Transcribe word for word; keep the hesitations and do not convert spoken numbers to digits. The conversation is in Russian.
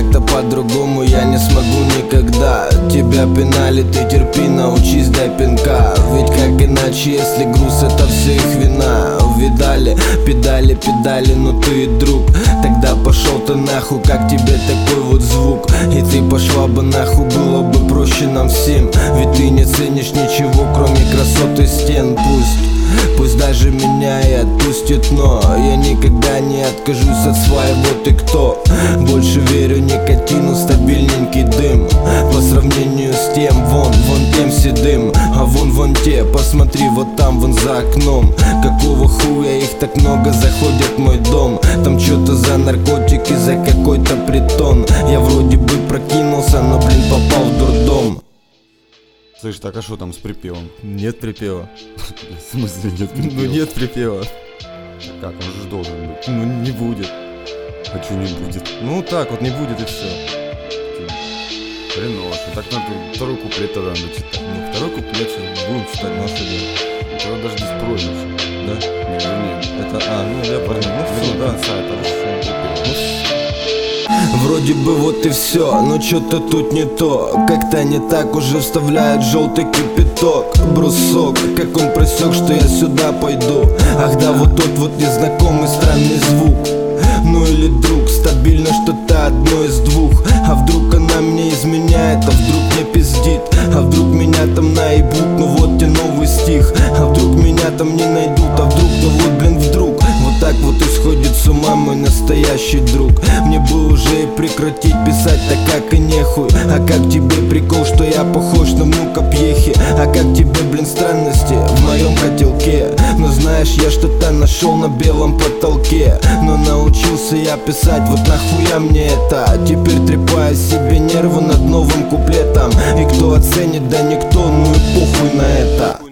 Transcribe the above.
так-то по-другому я не смогу никогда. Тебя пинали, ты терпи, научись до пинка. Ведь как иначе, если груз это все их вина. Видали, педали, педали, но ты друг. Тогда пошел ты нахуй, как тебе такой вот звук? И ты пошла бы нахуй, было бы проще нам всем. Ведь ты не ценишь ничего, кроме красоты стен. Пусть, пусть даже меня и отпустит, но я никогда не откажусь от своего ты кто. Больше верю никотину, стабильненький дым. По сравнению с тем, вон, вон тем седым. А вон, вон те, посмотри, вот там, вон за окном. Какого хуя их так много заходят в мой дом? Там что-то за наркотики, за какой-то притон. Я вроде бы прокинулся, но, блин, попал в дурдом. Слышь, так а что там с припевом? Нет припева. В смысле нет припева? Ну нет припева. Как, он же должен быть. Ну не будет. А что не будет? Ну так вот не будет и все. Хреново, что так надо второй куплет тогда надо читать. Ну второй куплет сейчас будем читать наше дело. Тогда даже здесь пройдешь. Да? Не, вернее. Это, а, ну я понял. Ну все, да. Конца, это хорошо. Вроде бы вот и все, но что-то тут не то. Как-то не так уже вставляет желтый кипяток. Брусок, как он просек, что я сюда пойду. Ах да, вот тот вот незнакомый странный звук. Ну или друг, стабильно что-то одно из двух. А вдруг она мне изменяет, а вдруг мне пиздит. А вдруг меня там наебут, ну вот тебе новый стих. А вдруг меня там не найдут, а вдруг, ну вот блин вдруг. Вот так вот исходит с ума мой настоящий друг. Мне бы уже и прекратить писать, так как и нехуй. А как тебе прикол, что я похож на внука Пьехи? А как тебе, блин, странности в моем котелке? Но знаешь, я что-то нашел на белом потолке. Но научился я писать, вот нахуя мне это? Теперь трепаю себе нервы над новым куплетом. И кто оценит, да никто, ну и похуй на это.